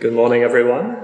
Good morning, everyone.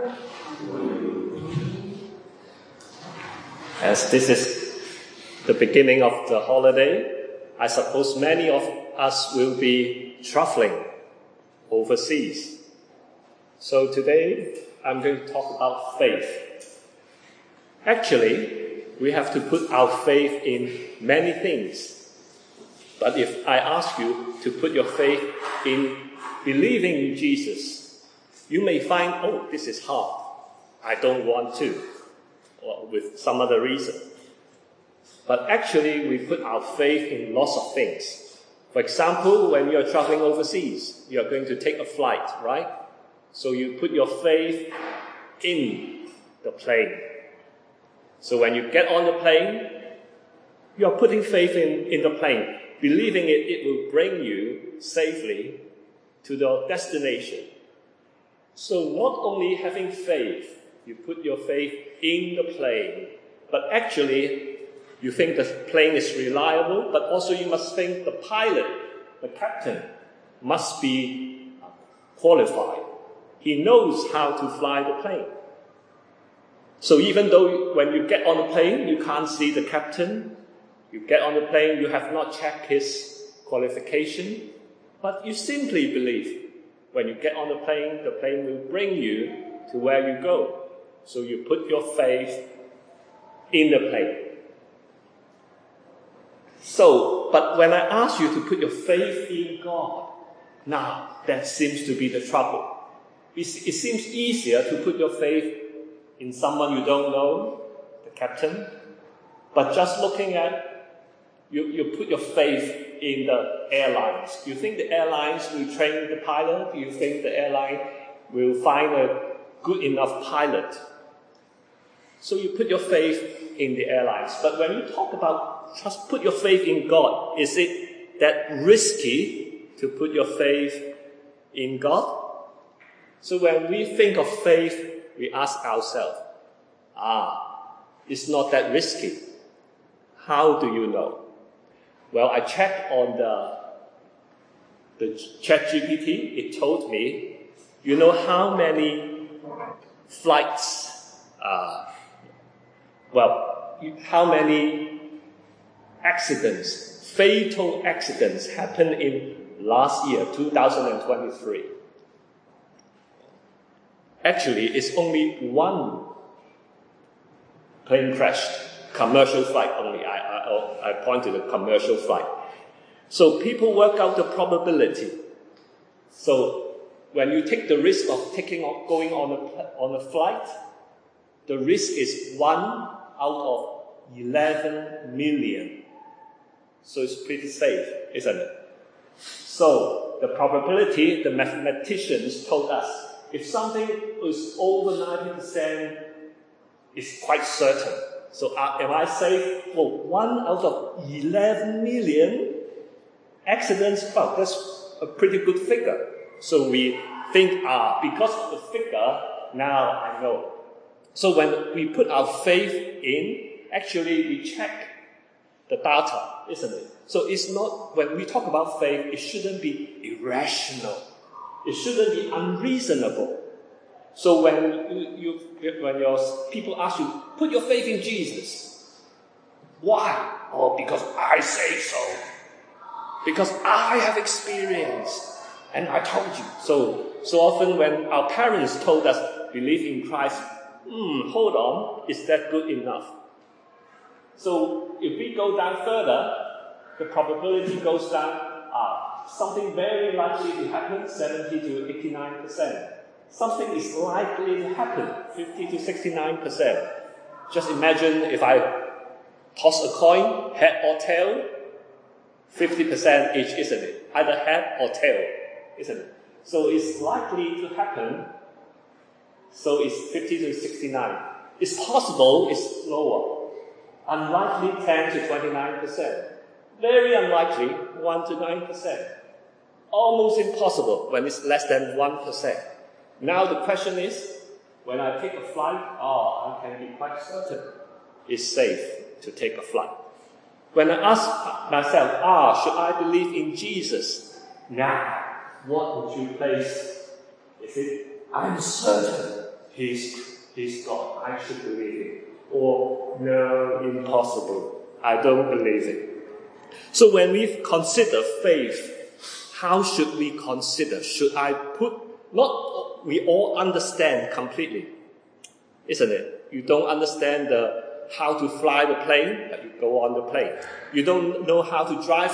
As this is the beginning of the holiday, I suppose many of us will be traveling overseas. So today, I'm going to talk about faith. Actually, we have to put our faith in many things. But if I ask you to put your faith in believing in Jesus, you may find, this is hard. I don't want to, or with some other reason. But actually, we put our faith in lots of things. For example, when you're traveling overseas, you're going to take a flight, right? So you put your faith in the plane. So when you get on the plane, you're putting faith in the plane, believing it will bring you safely to your destination. So not only having faith, you put your faith in the plane, but actually you think the plane is reliable, but also you must think the pilot, the captain, must be qualified. He knows how to fly the plane. So even though when you get on the plane, you can't see the captain, you get on the plane, you have not checked his qualification, but you simply believe. When you get on the plane will bring you to where you go. So you put your faith in the plane. But when I ask you to put your faith in God, now that seems to be the trouble. It seems easier to put your faith in someone you don't know, the captain, but just looking at you put your faith in the airlines. Do you think the airlines will train the pilot? Do you think the airline will find a good enough pilot? So you put your faith in the airlines. But when you talk about just put your faith in God, is it that risky to put your faith in God? So when we think of faith, we ask ourselves, it's not that risky. How do you know? Well, I checked on the ChatGPT. It told me, you know how many flights, how many accidents, fatal accidents happened in last year, 2023. Actually, it's only one plane crashed, commercial flight only. I point to the commercial flight. So people work out the probability. So when you take the risk of going on a flight, the risk is 1 out of 11 million. So it's pretty safe, isn't it? So the probability, the mathematicians told us, if something is over 90%, it's quite certain. So am I safe? Well, 1 out of 11 million accidents, that's a pretty good figure. So we think, because of the figure, now I know. So when we put our faith in, actually we check the data, isn't it? So it's not, when we talk about faith, it shouldn't be irrational. It shouldn't be unreasonable. So when your people ask you, put your faith in Jesus. Why? Because I say so. Because I have experienced. And I told you. So often when our parents told us, believe in Christ, hold on, is that good enough? So if we go down further, the probability goes down, something very likely to happen, 70 to 89%. Something is likely to happen, 50 to 69%. Just imagine if I toss a coin, head or tail, 50% each, isn't it? Either head or tail, isn't it? So it's likely to happen, so it's 50 to 69. It's possible it's lower. Unlikely 10 to 29%. Very unlikely 1 to 9%. Almost impossible when it's less than 1%. Now the question is, when I take a flight, I can be quite certain it's safe to take a flight. When I ask myself, should I believe in Jesus? Now, what would you place? Is it I'm certain He's God. I should believe it. Or, no, impossible. I don't believe it. So when we consider faith, how should we consider? Should I put, not we all understand completely, isn't it? You don't understand how to fly the plane, but you go on the plane. You don't know how to drive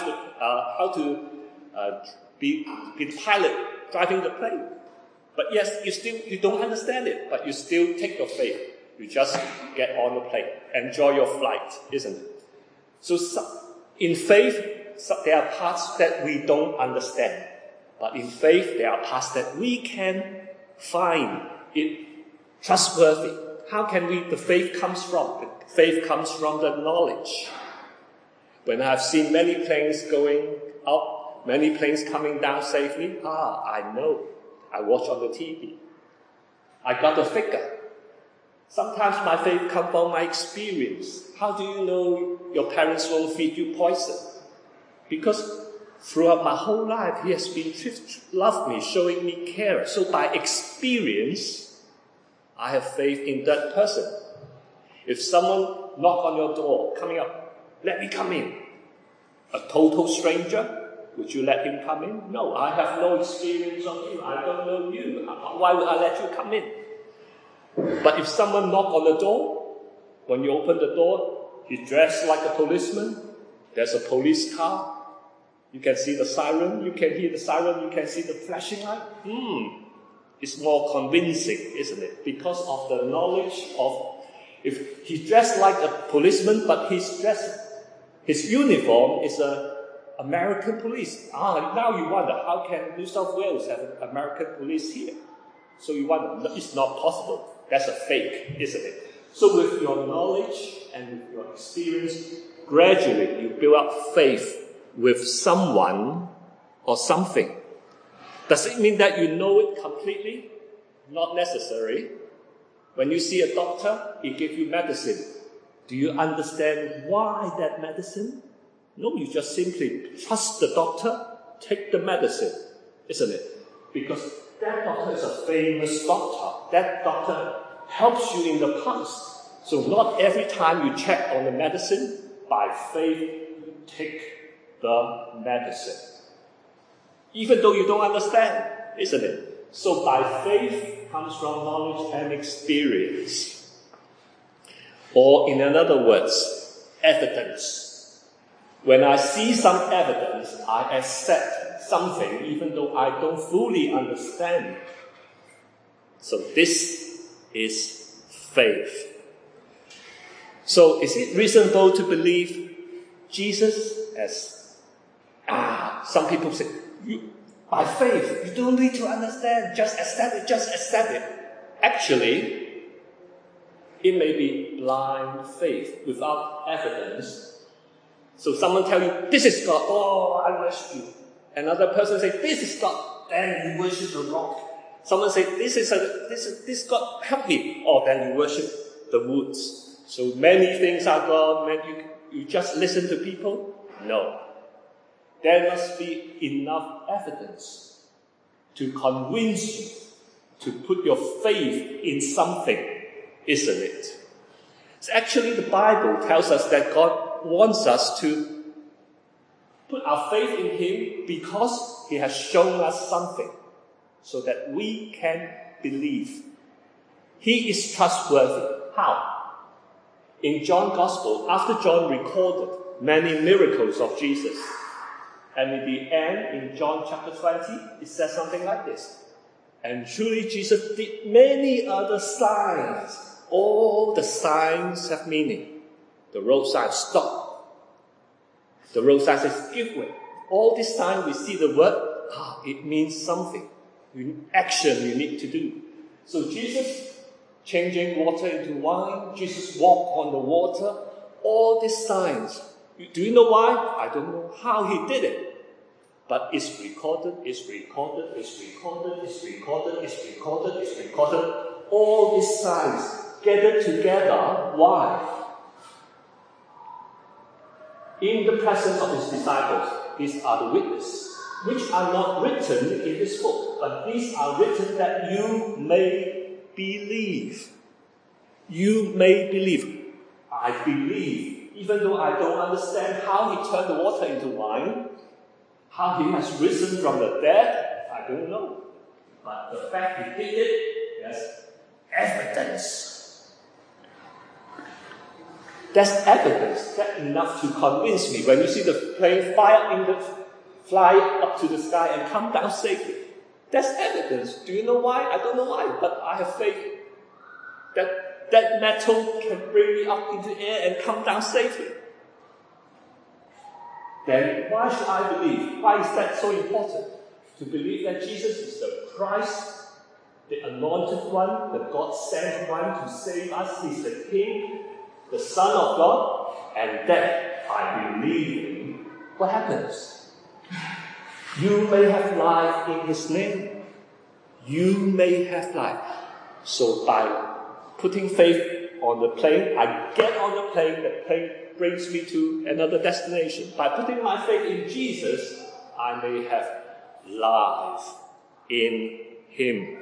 be the pilot driving the plane. But yes, you don't understand it, but you still take your faith. You just get on the plane. Enjoy your flight, isn't it? So in faith, there are parts that we don't understand. But in faith, there are parts that we can find it trustworthy. How can the faith comes from? The faith comes from the knowledge. When I've seen many planes going up, many planes coming down safely, I know. I watch on the TV. I got a figure. Sometimes my faith comes from my experience. How do you know your parents won't feed you poison? Because throughout my whole life, He has been loved me, showing me care. So by experience, I have faith in that person. If someone knock on your door, coming up, let me come in. A total stranger, would you let him come in? No, I have no experience of you. I don't know you. Why would I let you come in? But if someone knock on the door, when you open the door, he's dressed like a policeman. There's a police car. You can see the siren. You can hear the siren. You can see the flashing light. It's more convincing, isn't it? Because of the knowledge of, if he's dressed like a policeman, but his uniform is American police. Now you wonder, how can New South Wales have an American police here? So you wonder, it's not possible. That's a fake, isn't it? So with your knowledge and with your experience, gradually you build up faith with someone or something. Does it mean that you know it completely? Not necessary. When you see a doctor, he gives you medicine. Do you understand why that medicine? No, you just simply trust the doctor, take the medicine, isn't it? Because that doctor is a famous doctor. That doctor helps you in the past. So not every time you check on the medicine, by faith, you take the medicine. Even though you don't understand, isn't it? So by faith comes from knowledge and experience. Or in other words, evidence. When I see some evidence, I accept something even though I don't fully understand. So this is faith. So is it reasonable to believe Jesus as, some people say, by faith, you don't need to understand, just accept it. Actually, it may be blind faith without evidence. So someone tell you, this is God, I worship you. Another person say, this is God, then you worship the rock. Someone say, this God, help me. Then you worship the woods. So many things are God. You just listen to people? No. There must be enough evidence to convince you to put your faith in something, isn't it? So actually the Bible tells us that God wants us to put our faith in Him because He has shown us something so that we can believe. He is trustworthy. How? In John's Gospel, after John recorded many miracles of Jesus, and in the end, in John chapter 20, it says something like this. And truly Jesus did many other signs. All the signs have meaning. The road sign, stop. The road sign says, give way. All this time we see the word, it means something. Action you need to do. So Jesus changing water into wine, Jesus walked on the water, all these signs. Do you know why? I don't know how He did it. But it's recorded. All these signs gathered together. Why? In the presence of His disciples, these are the witnesses, which are not written in this book. but these are written that you may believe. You may believe. I believe, even though I don't understand how he turned the water into wine, how he has risen from the dead, I don't know. But the fact he did it, there's evidence. There's evidence. That's enough to convince me. When you see the plane fly up to the sky and come down safely, that's evidence. Do you know why? I don't know why, but I have faith that metal can bring me up into the air and come down safely. Then why should I believe? Why is that so important? To believe that Jesus is the Christ, the anointed one, the God-sent one to save us. He's the King, the Son of God, and that I believe in. What happens? You may have life in His name. You may have life. So by putting faith on the plane, I get on the plane brings me to another destination. By putting my faith in Jesus, I may have life in Him.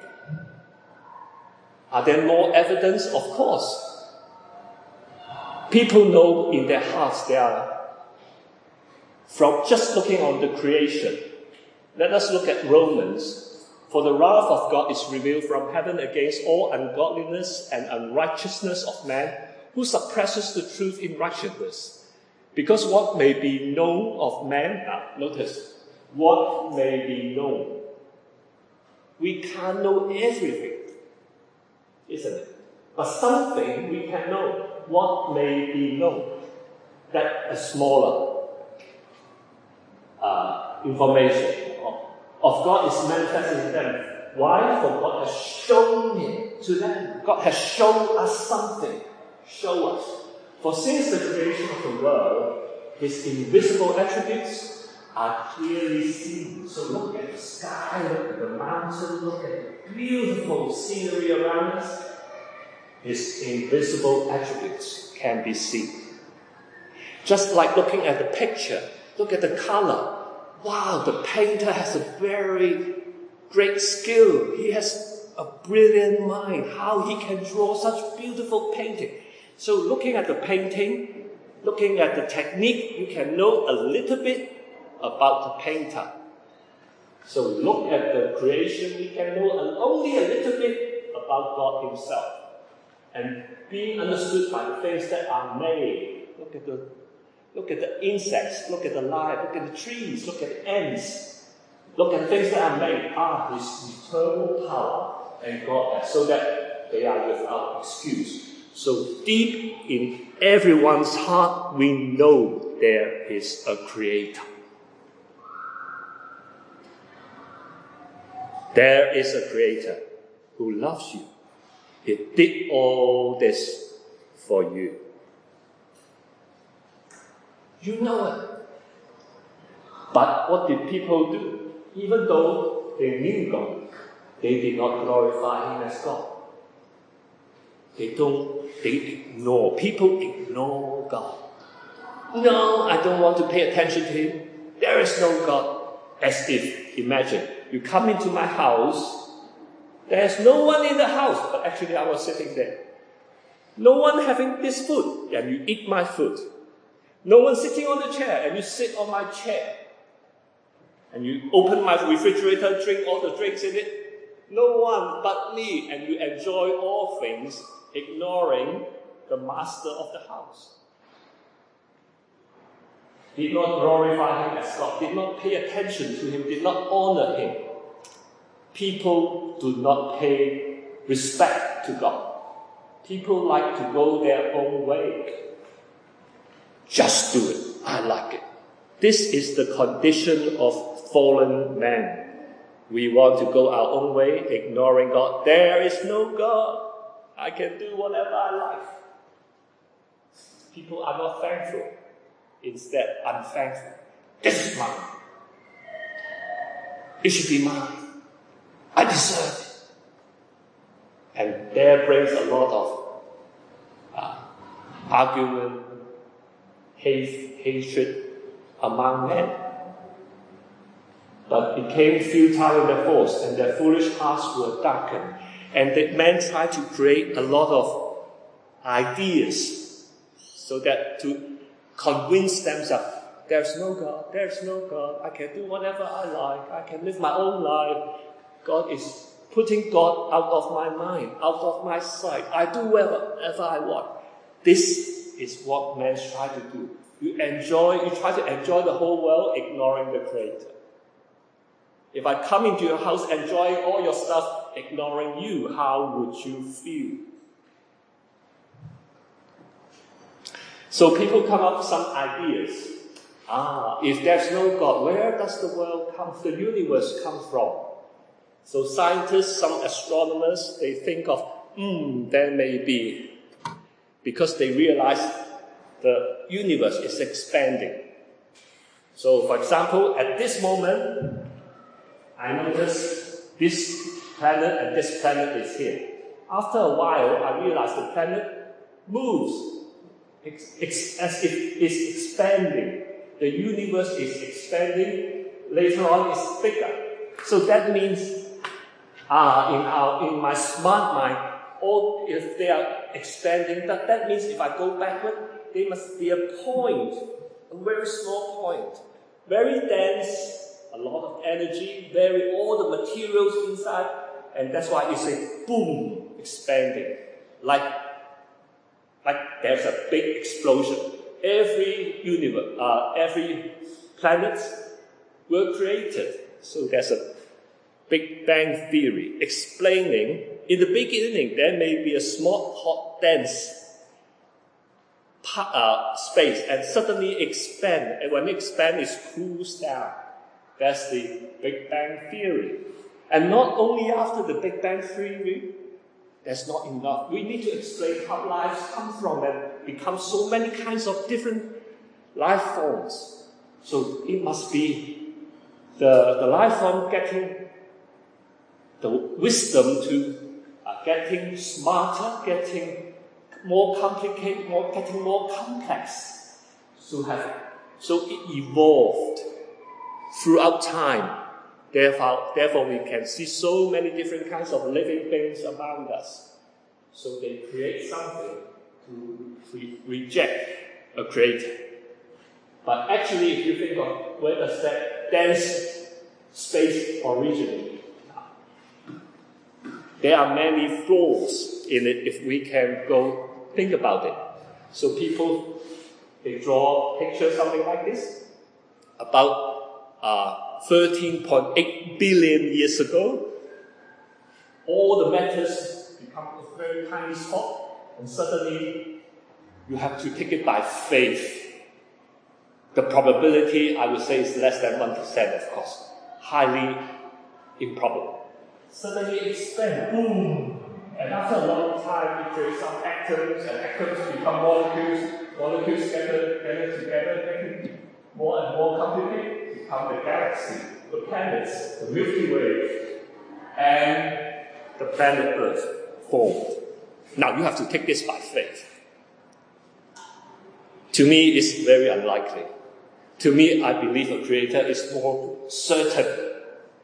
Are there more evidence? Of course. People know in their hearts they are, from just looking on the creation. Let us look at Romans. For the wrath of God is revealed from heaven against all ungodliness and unrighteousness of man, who suppresses the truth in righteousness. Because what may be known of man, notice, what may be known. We can't know everything, isn't it? But something we can know. What may be known. That is smaller information of God is manifested in them. Why? For God has shown it to them. God has shown us something. Show us. For since the creation of the world, His invisible attributes are clearly seen. So look at the sky, look at the mountain, look at the beautiful scenery around us. His invisible attributes can be seen. Just like looking at the picture, look at the color. Wow, the painter has a very great skill. He has a brilliant mind. How he can draw such beautiful painting. So looking at the painting, looking at the technique, you can know a little bit about the painter. So look at the creation, we can know only a little bit about God Himself. And being understood by the things that are made. Look at the insects, look at the life, look at the trees, look at the ants. Look at things that are made. His eternal power and God, so that they are without excuse. So deep in everyone's heart, we know there is a Creator. There is a Creator who loves you. He did all this for you. You know it. But what did people do? Even though they knew God, they did not glorify Him as God. People ignore God. No, I don't want to pay attention to Him. There is no God. As if, imagine, you come into my house, there's no one in the house, but actually I was sitting there. No one having this food, and you eat my food. No one sitting on the chair, and you sit on my chair. And you open my refrigerator, drink all the drinks in it. No one but me, and you enjoy all things, ignoring the master of the house. Did not glorify Him as God, did not pay attention to Him, did not honor Him. People do not pay respect to God. People like to go their own way. Just do it. I like it. This is the condition of fallen man. We want to go our own way, ignoring God. There is no God. I can do whatever I like. People are not thankful. Instead, unthankful. This is mine. It should be mine. I deserve it. And there brings a lot of argument, hatred among men. but became futile in their thoughts, and their foolish hearts were darkened. And the men tried to create a lot of ideas so that to convince themselves, there's no God, I can do whatever I like, I can live my own life. God is putting God out of my mind, out of my sight. I do whatever I want. This is what men try to do. You try to enjoy the whole world, ignoring the Creator. If I come into your house enjoying all your stuff, ignoring you, how would you feel? So people come up with some ideas. If there's no God, where does the universe come from? So scientists, some astronomers, they think of, there may be, because they realize the universe is expanding. So for example, at this moment, I notice this planet and this planet is here. After a while, I realize the planet moves as if it's expanding. The universe is expanding. Later on, it's bigger. So that means, in my smart mind, if they are expanding, that means if I go backward, there must be a point, a very small point, very dense. A lot of energy, all the materials inside, and that's why you say, boom, expanding. Like there's a big explosion. Every universe, every planet were created. So there's a Big Bang theory explaining, in the beginning, there may be a small, hot, dense space, and suddenly expand. And when it expands, it cools down. That's the Big Bang theory. And not only after the Big Bang theory, that's not enough. We need to explain how lives come from and become so many kinds of different life forms. So it must be the life form getting the wisdom to getting smarter, getting more complicated, getting more complex. So it evolved throughout time. Therefore, we can see so many different kinds of living things around us. So they create something to reject a creator. But actually, if you think of where does that dense space originate, there are many flaws in it if we can go think about it. So people, they draw pictures, something like this, about 13.8 billion years ago, all the matters become a very tiny spot, and suddenly you have to take it by faith. The probability, I would say, is less than 1%, of course. Highly improbable. Suddenly it expands, boom! And after a long time, it creates some atoms, and atoms become molecules. Molecules gather together, making more and more complicated. Become the galaxy, the planets, the Milky Way, and the planet Earth formed. Now you have to take this by faith. To me, it's very unlikely. To me, I believe a creator is more certain.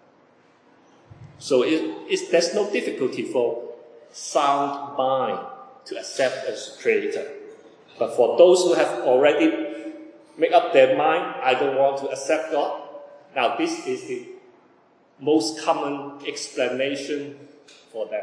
So there's no difficulty for sound mind to accept as a creator. But for those who have already made up their mind, I don't want to accept God. Now, this is the most common explanation for them.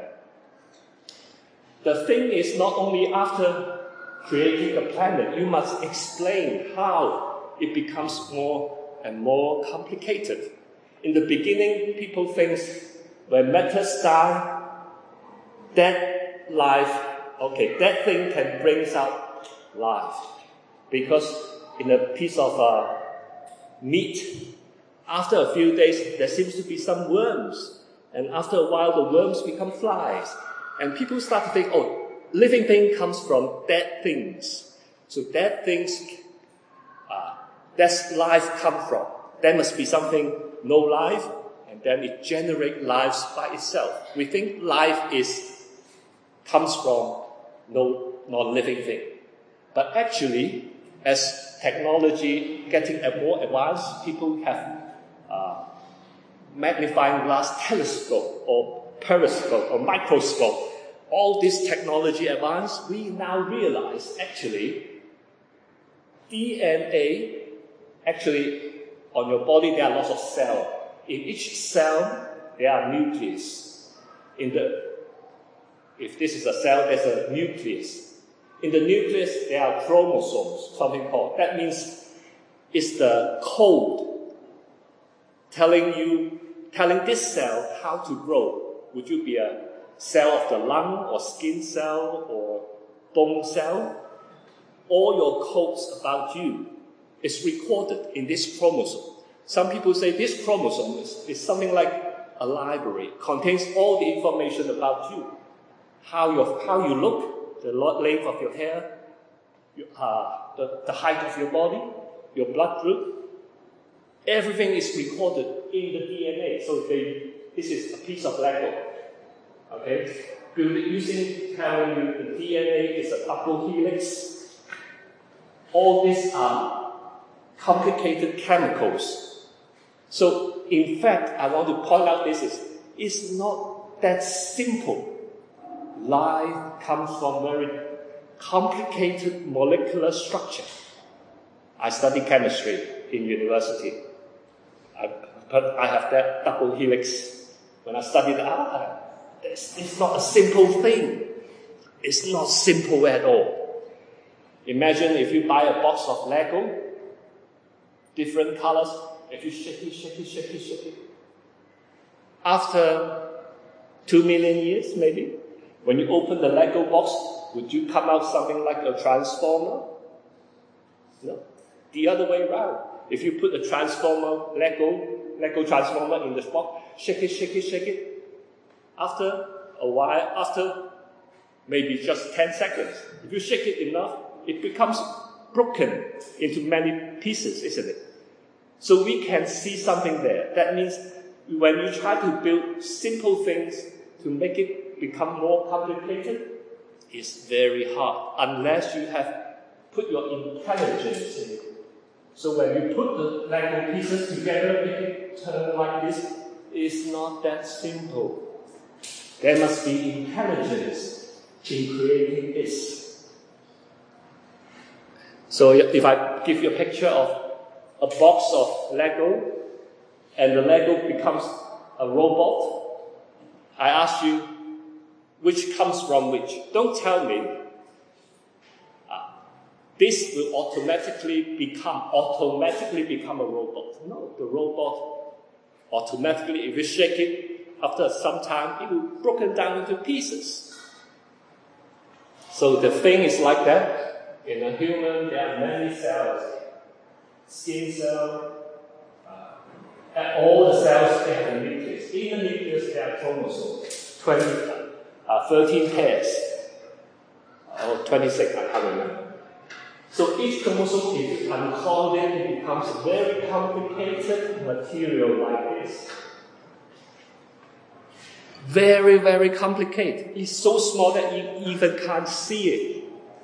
The thing is, not only after creating the planet, you must explain how it becomes more and more complicated. In the beginning, people think when matters die, that thing can bring out life. Because in a piece of meat, after a few days, there seems to be some worms. And after a while, the worms become flies. And people start to think, living thing comes from dead things. So dead things, that's life come from. There must be something, no life, and then it generates lives by itself. We think life comes from no non-living thing. But actually, as technology getting more advanced, people have magnifying glass telescope or periscope or microscope, all this technology advance, we now realize actually DNA, actually on your body there are lots of cells. In each cell there are nucleus. If this is a cell, there's a nucleus. In the nucleus there are chromosomes, something called. That means it's the code telling this cell how to grow. Would you be a cell of the lung or skin cell or bone cell? All your codes about you is recorded in this chromosome. Some people say this chromosome is something like a library, contains all the information about you. How you look, the length of your hair, the height of your body, your blood group. Everything is recorded in the DNA. So this is a piece of Lego. Okay? Telling you the DNA is a double helix. All these are complicated chemicals. So, in fact, I want to point out it's not that simple. Life comes from very complicated molecular structure. I studied chemistry in university. I have that double helix. When I studied it's not a simple thing. It's not simple at all. Imagine if you buy a box of Lego, different colors, if you shake it. After 2 million years, maybe, when you open the Lego box, would you come out something like a transformer? No. The other way around. If you put a transformer, Lego transformer in this box, shake it. After a while, after maybe just 10 seconds, if you shake it enough, it becomes broken into many pieces, isn't it? So we can see something there. That means when you try to build simple things to make it become more complicated, it's very hard unless you have put your intelligence in it. So when you put the Lego pieces together, make it turn like this, it's not that simple. There must be intelligence in creating this. So if I give you a picture of a box of Lego, and the Lego becomes a robot, I ask you, which comes from which? Don't tell me, this will automatically become a robot. No, the robot automatically, if you shake it, after some time, it will be broken down into pieces. So the thing is like that. In a human, there are many cells. Skin cell, and all the cells, they have a nucleus. In the nucleus, there are chromosomes, 13 pairs, or 26, I can't remember. So each chromosome, if you unfold it, it becomes a very complicated material like this. Very, very complicated. It's so small that you even can't see it.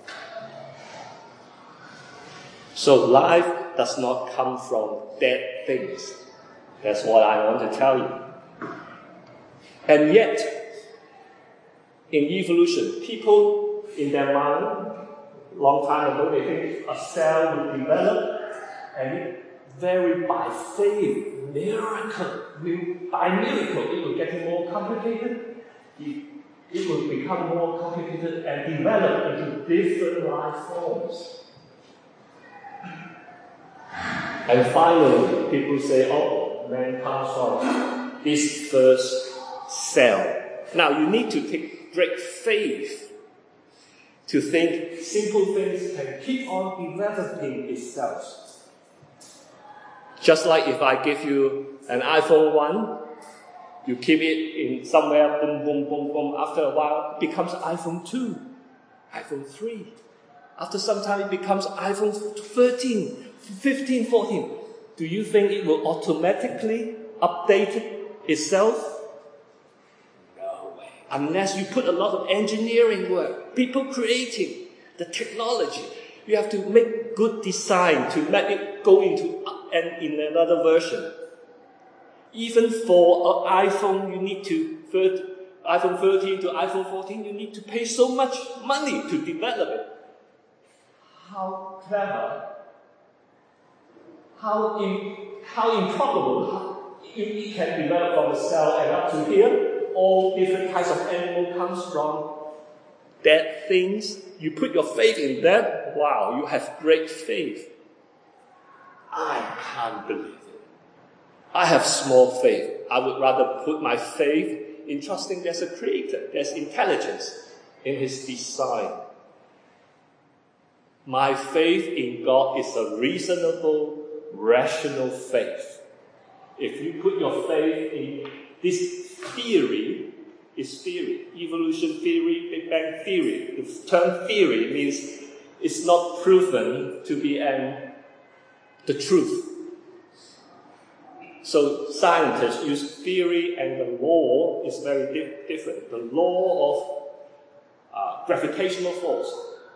So life does not come from dead things. That's what I want to tell you. And yet, in evolution, people in their mind, long time ago, they think a cell will develop, and by faith, by miracle, it will get more complicated. It will become more complicated and develop into different life forms. And finally, people say, man comes from this first cell. Now, you need to take great faith to think simple things can keep on developing itself. Just like if I give you an iPhone 1, you keep it in somewhere, boom, boom, boom, boom. After a while, it becomes iPhone 2, iPhone 3. After some time, it becomes iPhone 13, 15, 14. Do you think it will automatically update itself? No way. Unless you put a lot of engineering work, people creating the technology. You have to make good design to let it go into in another version. Even for an iPhone, iPhone 13 to iPhone 14, you need to pay so much money to develop it. How clever, how improbable it can develop from a cell and up to here. All different kinds of animal comes from dead things. You put your faith in that, wow, you have great faith. I can't believe it. I have small faith. I would rather put my faith in trusting there's a creator, there's intelligence in his design. My faith in God is a reasonable, rational faith. If you put your faith in this theory, evolution theory, Big Bang theory. The term theory means it's not proven to be the truth. So scientists use theory, and the law is very different. The law of gravitational force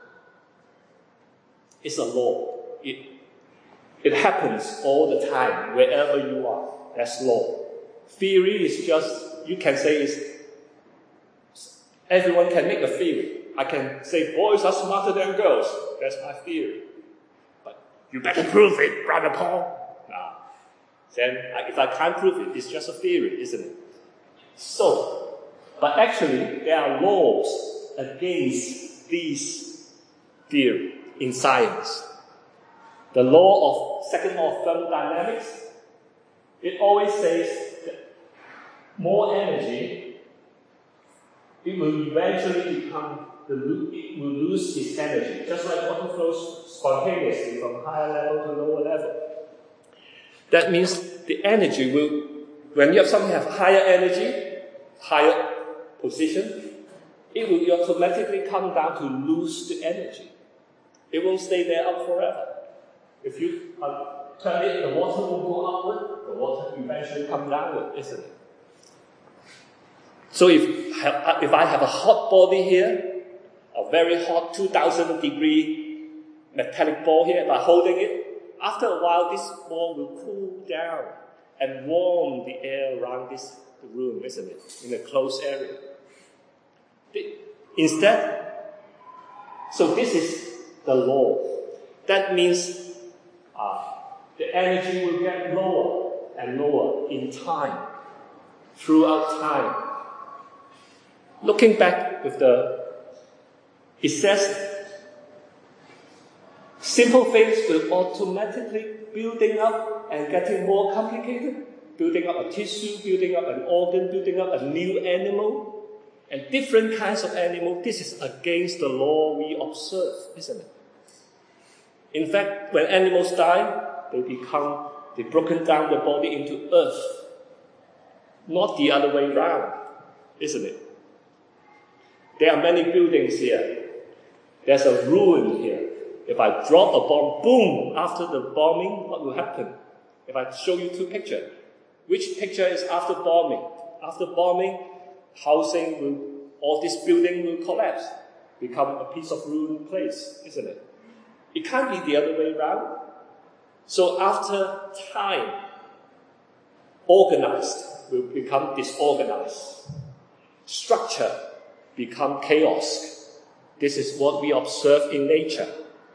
is a law. It happens all the time, wherever you are. That's law. Theory is just, you can say everyone can make a theory. I can say boys are smarter than girls. That's my theory. But you better prove it, Brother Paul. Then, if I can't prove it, it's just a theory, isn't it? So, but actually, there are laws against this theory in science. The second law of thermodynamics, it always says that more energy, it will eventually it will lose its energy, just like water flows spontaneously from higher level to lower level. That means the energy when you have something have higher energy, higher position, it will automatically come down to lose the energy. It won't stay there up forever. If you turn it, the water will go upward, the water eventually come downward, isn't it? So if I have a hot body here, a very hot 2000 degree metallic ball here, by holding it, after a while, this ball will cool down and warm the air around the room, isn't it? In a closed area. Instead, so this is the law. That means the energy will get lower and lower in time, throughout time. Looking back it says, simple things will automatically building up and getting more complicated, building up a tissue, building up an organ, building up a new animal, and different kinds of animal. This is against the law we observe, isn't it? In fact, when animals die, they've broken down the body into earth, not the other way around, isn't it? There are many buildings here. There's a ruin here. If I drop a bomb, boom, after the bombing, what will happen? If I show you two pictures, which picture is after bombing? After bombing, all this building will collapse, become a piece of ruined place, isn't it? It can't be the other way around. So after time, organized will become disorganized. Structure become chaos. This is what we observe in nature.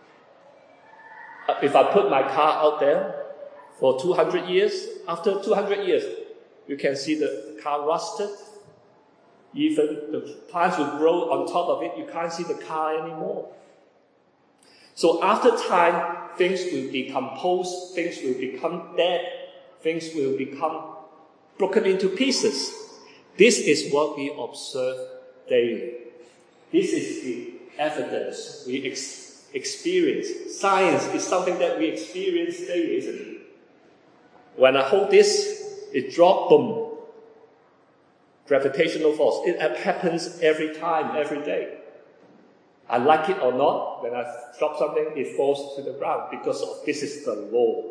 If I put my car out there for 200 years, after 200 years, you can see the car rusted. Even the plants will grow on top of it. You can't see the car anymore. So after time, things will decompose, things will become dead, things will become broken into pieces. This is what we observe daily. This is the evidence we experience. Science is something that we experience daily, isn't it? When I hold this, it drops, boom. Gravitational force. It happens every time, every day. I like it or not, when I drop something, it falls to the ground because this is the law.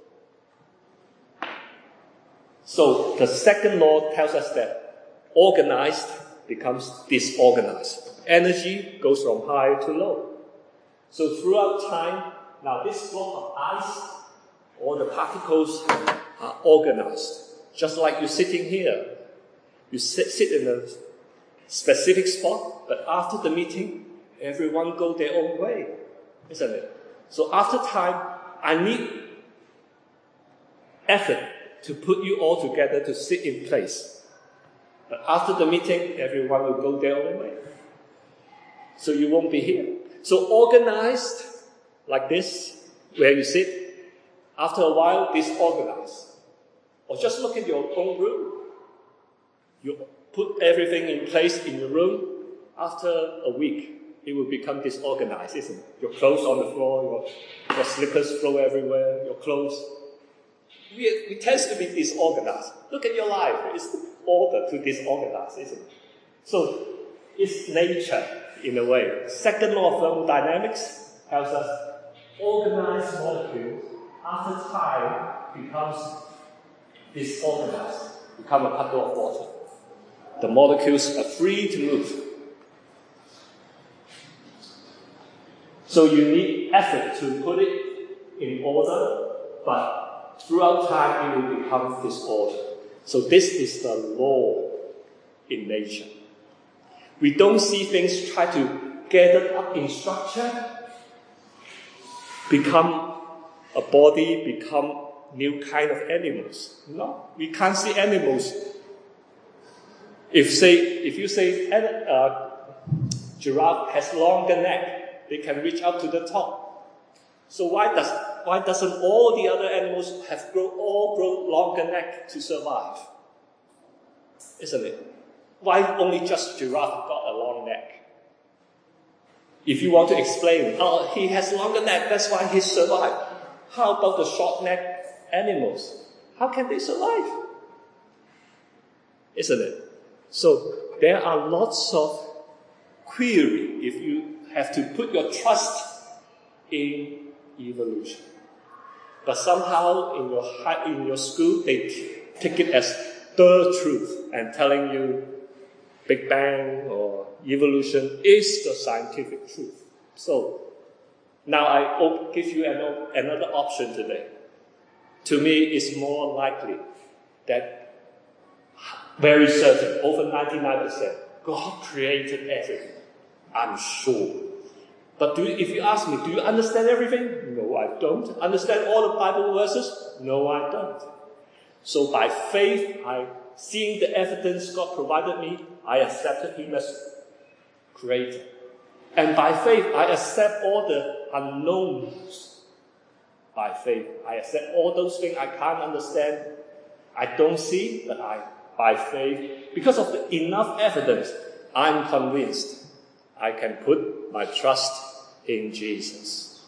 So the second law tells us that organized becomes disorganized. Energy goes from high to low. So throughout time, now this block of ice, all the particles are organized. Just like you're sitting here. You sit in a specific spot, but after the meeting, everyone go their own way, isn't it? So after time, I need effort to put you all together to sit in place. But after the meeting, everyone will go their own way. So you won't be here. So organized like this, where you sit, after a while, disorganized. Or just look at your own room. You put everything in place in your room. After a week, it will become disorganized, isn't it? Your clothes on the floor, your slippers flow everywhere, your clothes. We tend to be disorganized. Look at your life. It's order to disorganize, isn't it? So it's nature, in a way. Second law of thermodynamics tells us organized molecules, after time, becomes disorganized, become a puddle of water. The molecules are free to move. So you need effort to put it in order, but throughout time it will become disorder. So this is the law in nature. We don't see things try to gather up in structure, become a body, become new kind of animals. No, we can't see animals. If you say giraffe has longer neck, they can reach up to the top. So why doesn't all the other animals all grow longer neck to survive? Isn't it? Why only just giraffe got a long neck? If you want to explain, he has longer neck, that's why he survived. How about the short neck animals? How can they survive? Isn't it? So there are lots of query if you have to put your trust in evolution. But somehow in your school, they take it as the truth and telling you Big Bang or evolution is the scientific truth. So now I give you another option today. To me, it's more likely that very certain, over 99%, God created everything. I'm sure. But if you ask me, do you understand everything? No, I don't. Understand all the Bible verses? No, I don't. So by faith, seeing the evidence God provided me, I accepted Him as Creator. And by faith, I accept all the unknowns. By faith, I accept all those things I can't understand. I don't see, but by faith, because of the enough evidence, I'm convinced I can put my trust in Jesus.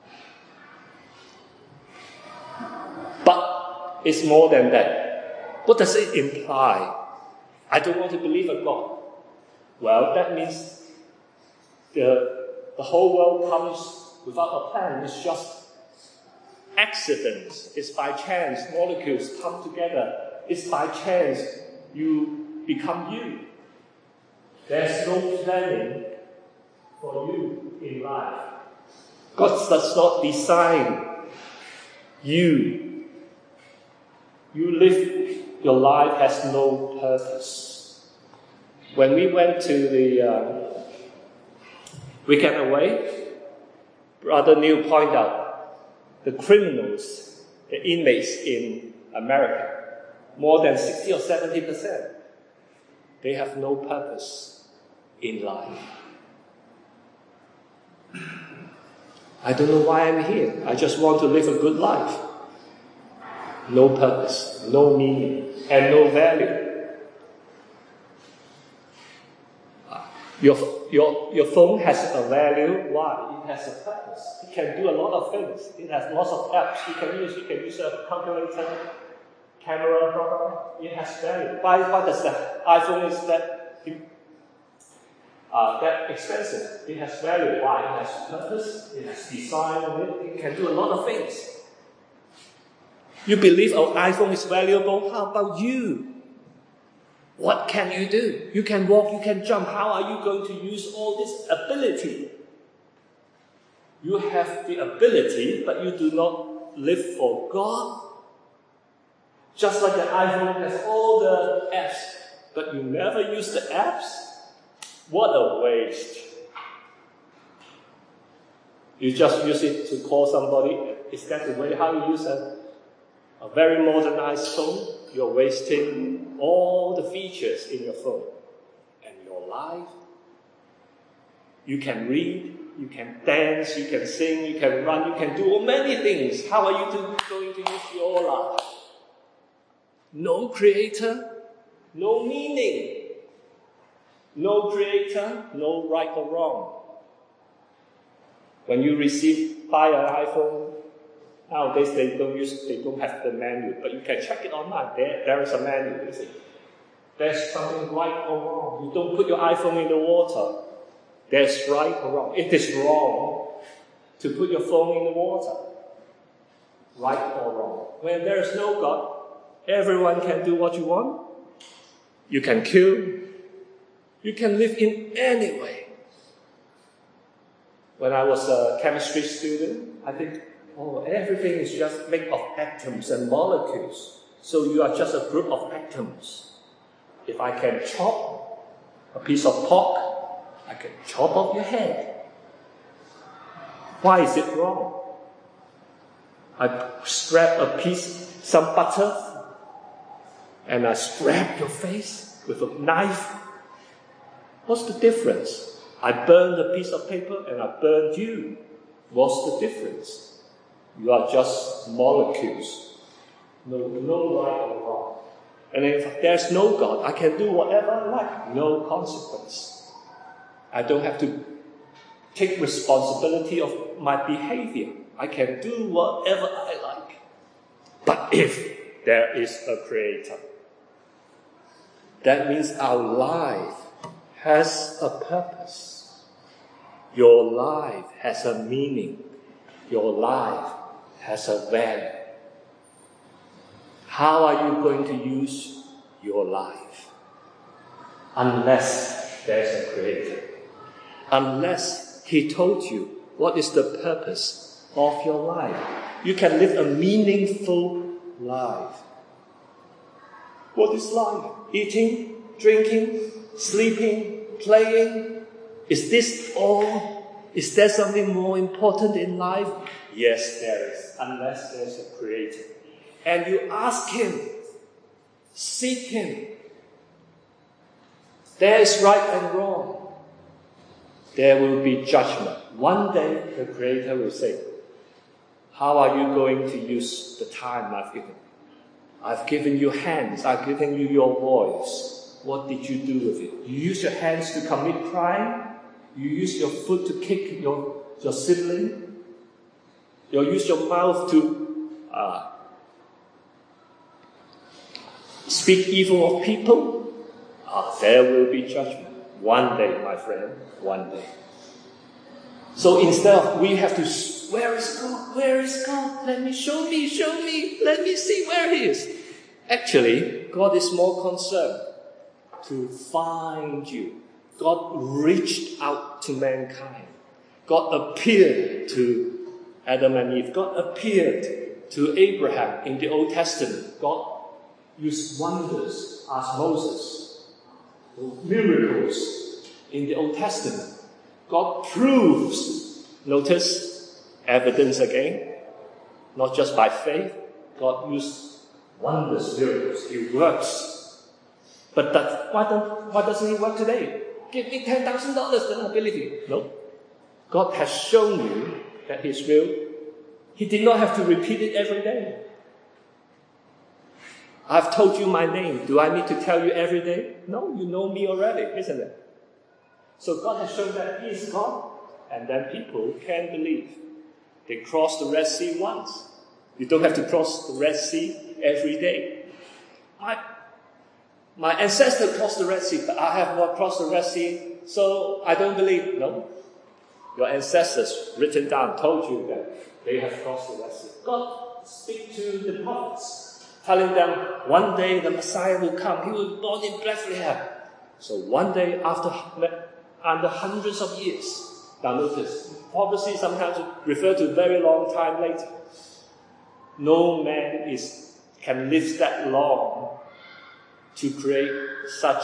But it's more than that. What does it imply? I don't want to believe a God. Well, that means the whole world comes without a plan. It's just accidents. It's by chance. Molecules come together. It's by chance you become you. There's no planning for you in life. God does not design you. You live your life has no purpose. When we went to the weekend away, Brother Neil pointed out the criminals, the inmates in America, more than 60 or 70%, they have no purpose in life. I don't know why I'm here. I just want to live a good life. No purpose, no meaning, and no value. Your phone has a value. Why? It has a purpose. It can do a lot of things. It has lots of apps you can use. You can use a calculator, camera, blah, blah, blah. It has value. Why does that iPhone is that expensive? It has value. Why? It has purpose. It has design on it. It can do a lot of things. You believe our iPhone is valuable? How about you? What can you do? You can walk, you can jump. How are you going to use all this ability? You have the ability, but you do not live for God. Just like the iPhone has all the apps, but you never use the apps? What a waste. You just use it to call somebody. Is that the way how you use a very modernized phone? You're wasting all the features in your phone. And your life, you can read, you can dance, you can sing, you can run, you can do many things. How are you going to use your life? No creator, no meaning. No creator, no right or wrong. When you buy an iPhone, nowadays they don't have the menu, but you can check it online. There is a menu, you see. There's something right or wrong. You don't put your iPhone in the water. There's right or wrong. It is wrong to put your phone in the water. Right or wrong. When there is no God, everyone can do what you want. You can kill. You can live in any way. When I was a chemistry student, I think, everything is just made of atoms and molecules. So you are just a group of atoms. If I can chop a piece of pork, I can chop off your head. Why is it wrong? I scrap some butter, and I scrap your face with a knife. What's the difference? I burned a piece of paper and I burned you. What's the difference? You are just molecules. No right or wrong. And if there's no God, I can do whatever I like. No consequence. I don't have to take responsibility of my behavior. I can do whatever I like. But if there is a creator, that means our life has a purpose. Your life has a meaning. Your life has a value. How are you going to use your life? Unless there's a creator. Unless he told you what is the purpose of your life. You can live a meaningful life. What is life? Eating, drinking, sleeping, playing. Is this all? Is there something more important in life? Yes, there is, unless there's a creator. And you ask him, seek him. There is right and wrong. There will be judgment. One day the creator will say, how are you going to use the time I've given? I've given you hands, I've given you your voice. What did you do with it? You use your hands to commit crime? You use your foot to kick your sibling? You use your mouth to speak evil of people? There will be judgment. One day, my friend, one day. So instead of we have to, where is God? Where is God? Let me show me. Let me see where he is. Actually, God is more concerned to find you. God reached out to mankind. God appeared to Adam and Eve. God appeared to Abraham in the Old Testament. God used wonders as Moses, miracles in the Old Testament. God proves, notice, evidence again, not just by faith. God used wonders, miracles. He works. But why doesn't he work today? Give me $10,000, then I believe you. No. God has shown you that he's real. He did not have to repeat it every day. I've told you my name. Do I need to tell you every day? No, you know me already, isn't it? So God has shown that he is God, and then people can believe. They crossed the Red Sea once. You don't have to cross the Red Sea every day. My ancestor crossed the Red Sea, but I have not crossed the Red Sea, so I don't believe. No. Your ancestors, written down, told you that they have crossed the Red Sea. God speak to the prophets, telling them one day the Messiah will come. He will be born in Bethlehem. So one day after hundreds of years. Now notice, prophecy sometimes refer to a very long time later. No man can live that long to create such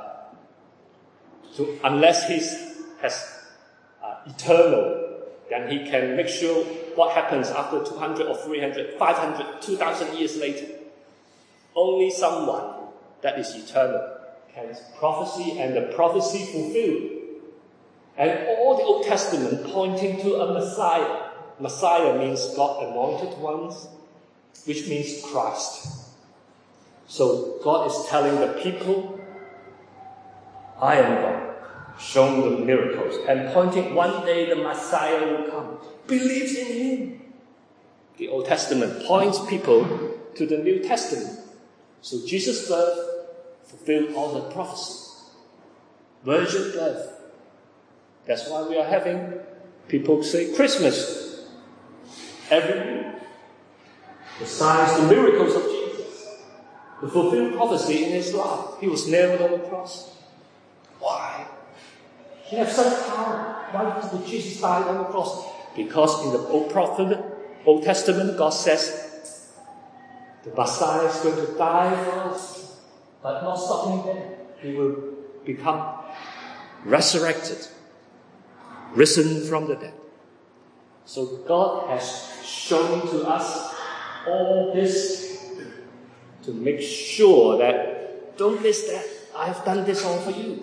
unless he has eternal, then he can make sure what happens after 200 or 300, 500, 2,000 years later. Only someone that is eternal can prophecy and the prophecy fulfilled. And all the Old Testament pointing to a Messiah. Messiah means God anointed ones, which means Christ. So God is telling the people, I am God, showing them miracles, and pointing one day the Messiah will come. Believes in Him. The Old Testament points people to the New Testament. So Jesus' birth fulfilled all the prophecies. Virgin birth. That's why we are having people say Christmas every year. The signs, the miracles of Jesus. The fulfilled prophecy in His life. He was nailed on the cross. Why? He had some power. Why did Jesus die on the cross? Because in the Old Testament, God says the Messiah is going to die for us, but not stopping there. He will become resurrected, risen from the dead. So God has shown to us all this to make sure that don't miss that. I have done this all for you.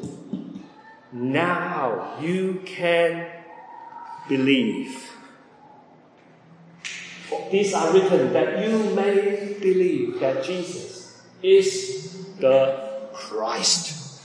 Now you can believe. For these are written that you may believe that Jesus is the Christ.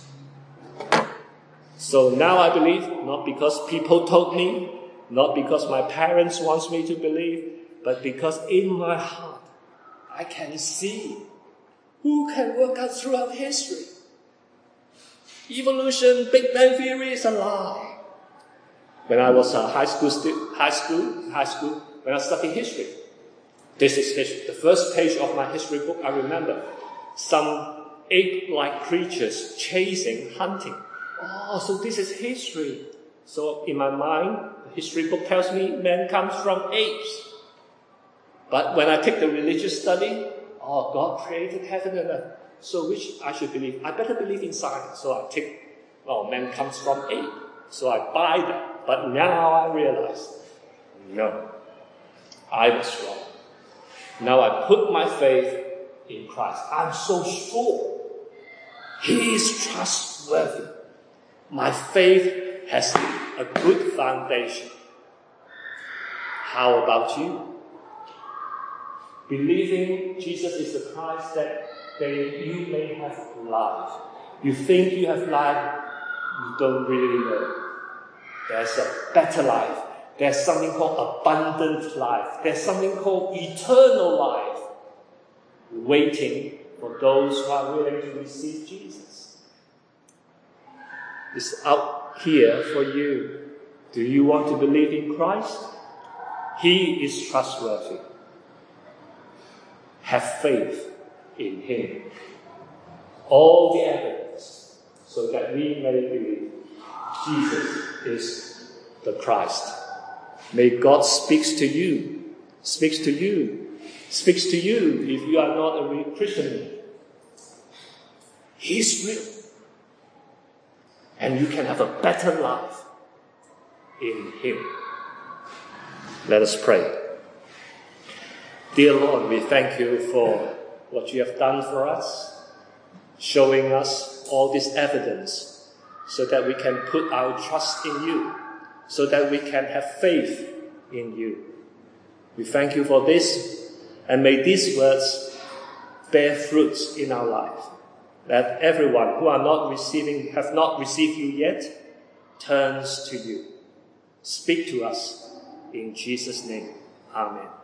So now I believe, not because people told me, not because my parents want me to believe, but because in my heart I can see who can work out throughout history. Evolution, Big Bang Theory is a lie. When I was a high school, when I studied history, this is history. The first page of my history book, I remember some ape-like creatures chasing, hunting. Oh, so this is history. So in my mind, the history book tells me man comes from apes. But when I take the religious study, God created heaven and earth. So which I should believe? I better believe in science. So I take, man comes from ape. So I buy that. But now I realize, no, I was wrong. Now I put my faith in Christ. I'm so sure He is trustworthy. My faith has a good foundation. How about you? Believing Jesus is the Christ that you may have life. You think you have life, you don't really know. There's a better life. There's something called abundant life. There's something called eternal life waiting for those who are willing to receive Jesus. It's out here for you. Do you want to believe in Christ? He is trustworthy. Have faith in Him. All the evidence so that we may believe Jesus is the Christ. May God speaks to you if you are not a real Christian. He's real. And you can have a better life in Him. Let us pray. Dear Lord, we thank you for what you have done for us, showing us all this evidence so that we can put our trust in you, so that we can have faith in you. We thank you for this, and may these words bear fruits in our life, that everyone who have not received you yet, turns to you. Speak to us in Jesus' name. Amen.